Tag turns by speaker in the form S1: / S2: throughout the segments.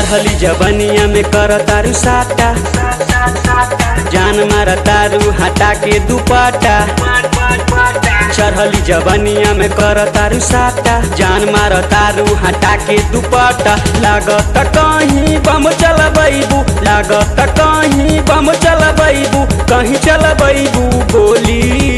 S1: चढ़ली जवनिया में कर तारू साटा, जान मार तारू हटा के दुपट्टा। चढ़ली जवनिया में कर तारू साटा, जान मार तारू हटा के दुपट्टा। लागत कहीं बम चलबैबू, लागत कहीं बम चलबैबू, कहीं चलबैबू गोली।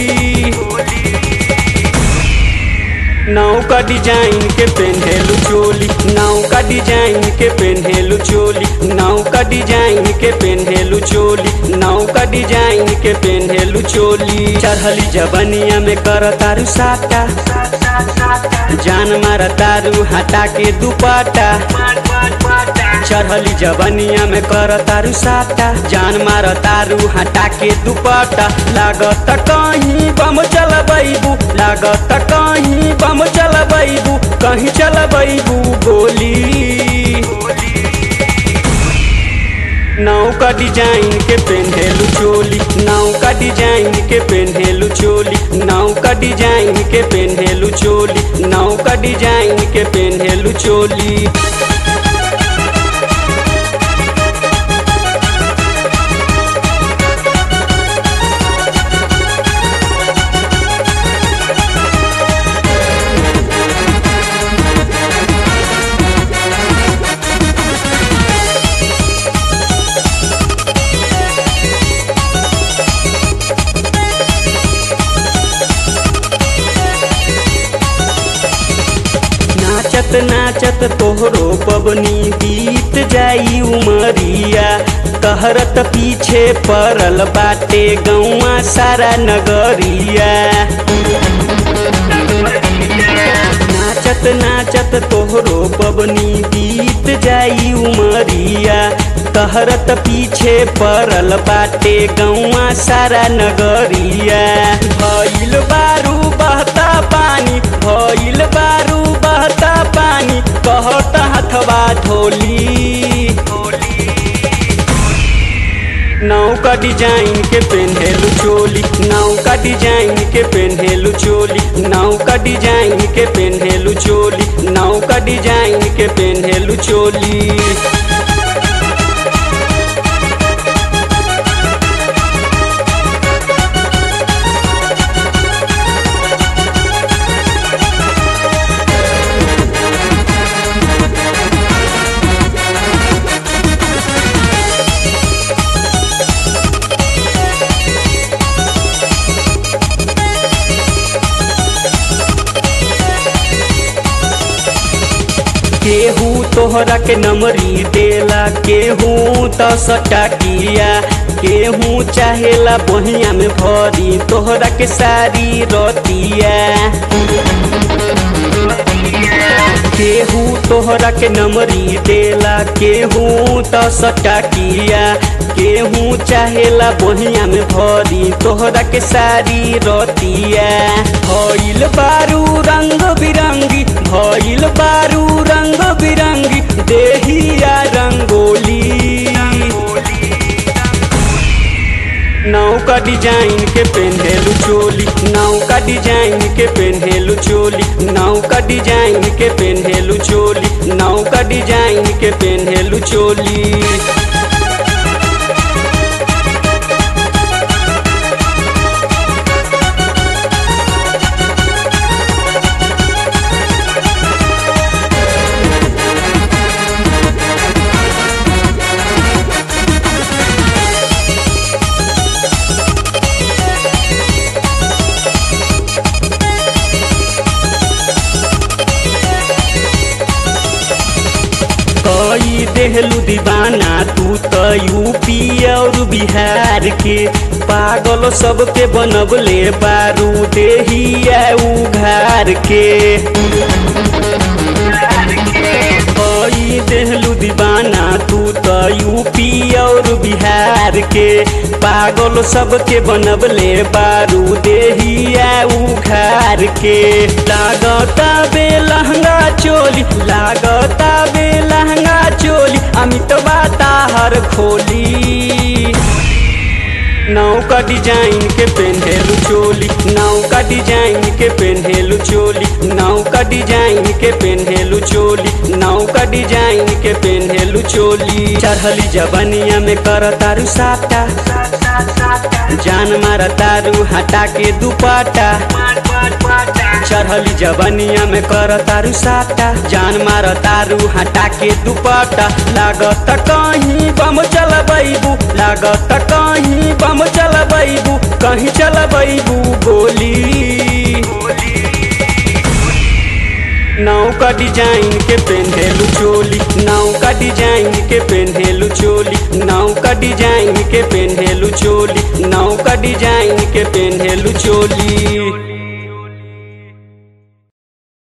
S1: नाव का डिजाइन के पेन्हेलू चोली, नाव का डिजाइन के पेन्हेलू चोली, नाव का डिजाइन के पेन्हेलू चोली, नाव का डिजाइन के पेन्हेलू चोली। चढ़ली जवनिया में कर तारू साटा, जान मार तारू हटा के दुपट्टा। चढ़ली जवनिया में कर तारू साटा, जान मार तारू हटा के दुपट्टा। लागत कहीं बम चलबैबू, लागत कहीं बम चलबैबू, कहीं चलबैबू गोली। नाव का डिजाइन के पेन्हेलू चोली, नाव का डिजाइन के पेन्हेलू चोली, नाव का डिजाइन के पेन्हेलू चोली, नाव का डिजाइन के पेन्हेलू चोली। नाचत नाचत तोहरो पबनी बीत जाई उमरिया, कहरत पीछे पड़ल बाटे गौवा सारा नगरिया। नाचत नाचत तोहरो पबनी बीत जाई उमरिया, कहरत पीछे पड़ल बाटे गौवा सारा नगरिया। भइल बारू बहता पानी, भइल बारू बहता पानी, कहत हथवा धोली। नाव का डिजाइन के पेन्हेलू चोली, नाव का डिजाइन के पेन्हेलू चोली, नाव का डिजाइन के पेन्हेलू चोली, नाव का डिजाइन के पेन्हेलू चोली। केहू तोहरा के नमरी देला, केहू त सटाकिया, केहू चाहेला बहिया में भरी तोहरा के सारी रतिया। केहू तोहरा के नमरी देला, केहू त सटाकिया, केहू चाहेला बहिया में भरी तोहरा के सारी रतिया। भइल बारू रंग बिरंगी, भइल बारू रंग बिरंगी, देहिया रंगोली। नाव का डिजाइन के पेन्हेलू चोली, नाव का डिजाइन के पेन्हेलू चोली, नाव का डिजाइन के पेन्हेलू चोली, नाव का डिजाइन के पेन्हेलू चोली। कई देहलू दीवाना तू तो यूपी और बिहार के, पागल सबके बनबले बारू देहिया उघार के। कई देहलू दीवाना तू तो यूपी और बिहार के, पागल सबके बनबले बारू देहिया उघार के। लागता बे लहंगा चोली, लागता बे लहंगा चोली, अमितवा ताहर खोली। नाव का डिजाइन के पेन्हेलु चोली, नाव का डिजाइन के पेन्हेलु चोली, नाव का डिजाइन के पेन्हेलु चोली, नाव का डिजाइन के पेन्हेलु चोली। चढ़ली जवनिया में कर तारू साटा, जान मारा तारू हटा के दुपट्टा। चढ़ली जवनिया में कर तारू साटा, जान मारा तारू हटा के दुपट्टा। लागत कहीं बम चलबैबू, लागत कहीं बम चलबैबू, कहीं चलबैबू गोली। नाव का डिजाइन के पेन्हेलु चोली, नाव का डिजाइन के पेन्हेलु चोली, नाव का डिजाइन के पेन्हेलु चोली, नाव का डिजाइन के पेन्हेलु चोली।